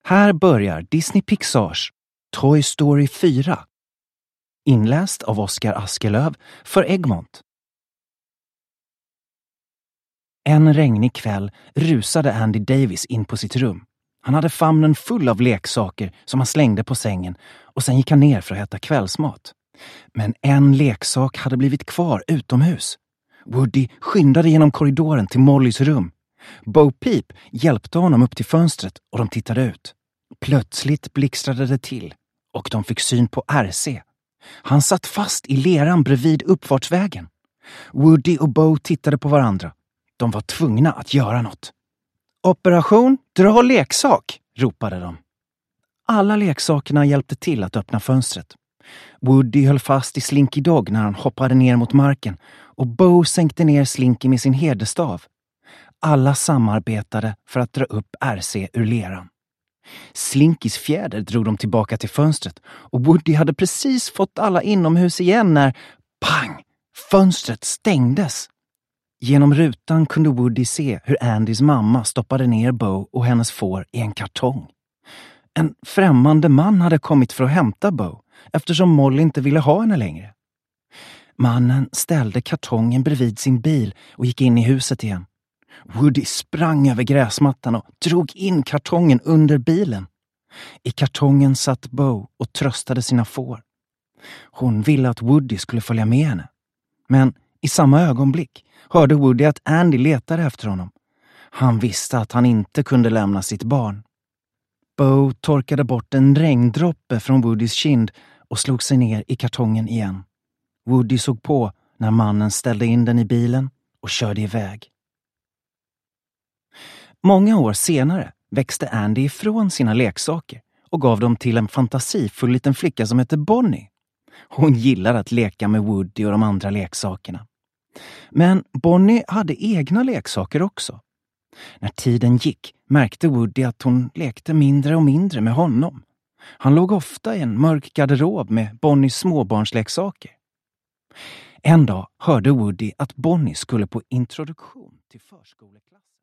Här börjar Disney Pixars Toy Story 4. Inläst av Oskar Askelöv för Egmont. En regnig kväll rusade Andy Davis in på sitt rum. Han hade famnen full av leksaker som han slängde på sängen och sen gick han ner för att äta kvällsmat. Men en leksak hade blivit kvar utomhus. Woody skyndade genom korridoren till Mollys rum. Bo Peep hjälpte honom upp till fönstret och de tittade ut. Plötsligt blixtrade det till och de fick syn på RC. Han satt fast i leran bredvid uppfartsvägen. Woody och Bo tittade på varandra. De var tvungna att göra något. Operation dra leksak, ropade de. Alla leksakerna hjälpte till att öppna fönstret. Woody höll fast i Slinky Dog när han hoppade ner mot marken och Bo sänkte ner Slinky med sin herdestav. Alla samarbetade för att dra upp RC ur leran. Slinkys fjäder drog dem tillbaka till fönstret och Woody hade precis fått alla inomhus igen när, pang, fönstret stängdes. Genom rutan kunde Woody se hur Andys mamma stoppade ner Bo och hennes får i en kartong. En främmande man hade kommit för att hämta Bo eftersom Molly inte ville ha henne längre. Mannen ställde kartongen bredvid sin bil och gick in i huset igen. Woody sprang över gräsmattan och drog in kartongen under bilen. I kartongen satt Bo och tröstade sina får. Hon ville att Woody skulle följa med henne. Men i samma ögonblick hörde Woody att Andy letade efter honom. Han visste att han inte kunde lämna sitt barn. Bo torkade bort en regndroppe från Woodys kind och slog sig ner i kartongen igen. Woody såg på när mannen ställde in den i bilen och körde iväg. Många år senare växte Andy ifrån sina leksaker och gav dem till en fantasifull liten flicka som hette Bonnie. Hon gillade att leka med Woody och de andra leksakerna. Men Bonnie hade egna leksaker också. När tiden gick märkte Woody att hon lekte mindre och mindre med honom. Han låg ofta i en mörk garderob med Bonnies småbarnsleksaker. En dag hörde Woody att Bonnie skulle på introduktion till förskoleklassen.